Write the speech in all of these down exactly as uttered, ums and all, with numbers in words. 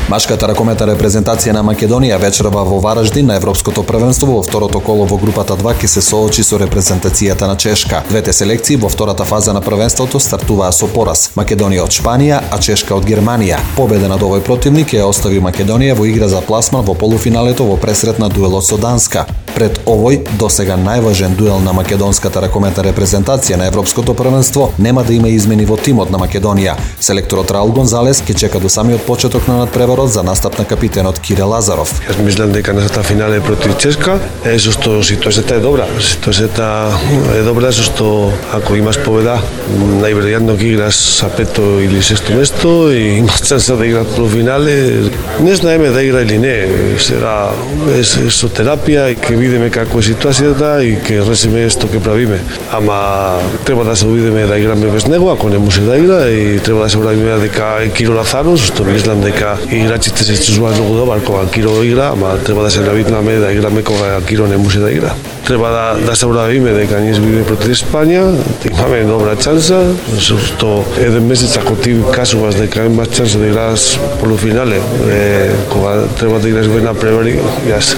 Машката ракометна репрезентација на Македонија вечерва во Вараждин на Европското првенство во второто коло во групата два ќе се соочи со репрезентацијата на Чешка. Двете селекции во втората фаза на првенството стартуваа со пораз. Македонија од Шпанија, а Чешка од Германија. Победа над овој противник ја остави Македонија во игра за пласман во полуфиналето во пресретна дуелот со Данска. Пред овој досега најважен дуел на македонската ракометна репрезентација на Европското првенство нема да има измени во тимот на Македонија. Селекторот Раул Гонзалес ќе чека до самиот почеток на надпреварот за настап на капитенот Кире Лазаров. Јас мислам дека нашата финале против Чешка е зашто ситуацијата е добра. Ситуацијата е добра зашто ако имаш победа, најверојатно ќе играш за пето или шесто место и имаш шанса да играш полуфинале. Не знаеме да игра или не. Сега е со терапија и ќе видиме како е ситуацијата и ќе решиме што ќе правиме. Ама треба да се увидиме да играме без него, ако не може да игра, и треба да се правиме дека е Киро Лазаров, што мислам дека играчите се чувствуваат многу добар кога Киро игра, ама треба да се навикнаме да играме кога Киро не може да игра. Треба да, да се правиме дека ние сме против Испанија, имаме добра шанса, зашто еден месец ако ти кажуваш дека имаш шанса да играш полуфинале, е, кога треба да играш во една превари, јас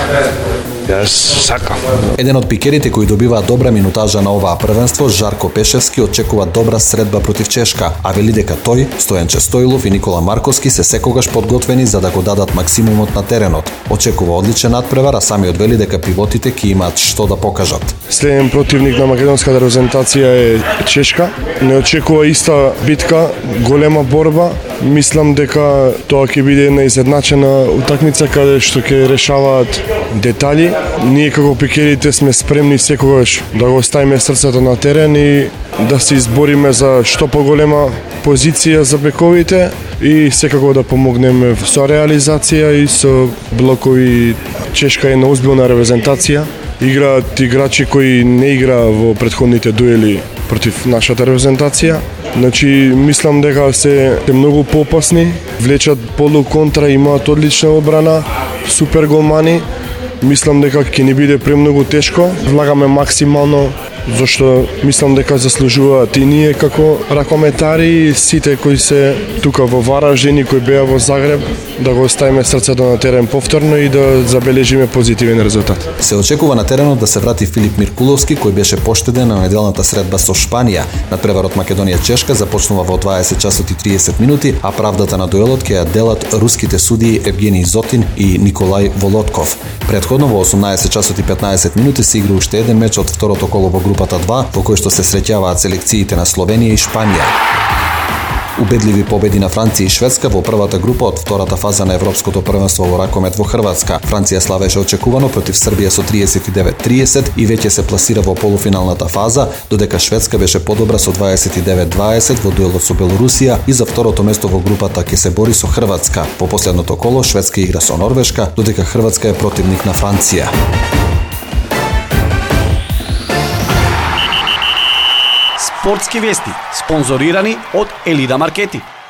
Јас сакам. Еден од пикерите кои добиваат добра минутажа на оваа првенство, Жарко Пешевски, очекува добра средба против Чешка, а вели дека тој, Стојанче Стоилов и Никола Марковски се секогаш подготвени за да го дадат максимумот на теренот. Очекува одличен надпревар, а самиот вели дека пивотите ќе имаат што да покажат. Следен противник на македонската репрезентација е Чешка. Не очекува иста битка, голема борба. Мислам дека тоа ќе биде една изедначена утакмица каде што ќе решаваат детали. Ние како пикерите сме спремни секогаш да го ставиме срцето на терен и да се избориме за што поголема позиција за бековите и секако да помогнеме со реализација и со блокови. Чешка е една озбилна репрезентација. Играат играчи кои не игра во претходните дуели против нашата репрезентација. Значи, мислам дека се многу поопасни, влечат полу-контра, имаат одлична одбрана, супер голмани. Мислам дека ќе ни биде премногу тешко. Влагаме максимално, зашто мислам дека заслужуваат и ние како ракометари и сите кои се тука во Вараждин и кои беа во Загреб, да го оставиме срцето на терен повторно и да забележиме позитивен резултат. Се очекува на теренот да се врати Филип Миркуловски, кој беше поштеден на неделната средба со Шпанија. Надпреварот Македонија-Чешка започнува во дваесет часот и триесет минути, а правдата на дуелот ќе ја делат руските судии Евгений Зотин и Николај Володков. Предходно во осумнаесет часот и петнаесет минути се игра уште еден меч од второто коло во групата два, во кој што се среќаваат селекциите на Словенија и Шпанија. Убедливи победи на Франција и Шведска во првата група од втората фаза на Европското првенство во ракомет во Хрватска. Франција славеше очекувано против Србија со триесет и девет тридесет и веќе се пласира во полуфиналната фаза, додека Шведска беше подобра со дваесет и девет дваесет во дуелот со Белорусија и за второто место во групата ќе се бори со Хрватска. Во последното коло Шведска игра со Норвешка, додека Хрватска е противник на Франција. Спортски вести, спонзорирани од Елида Маркети.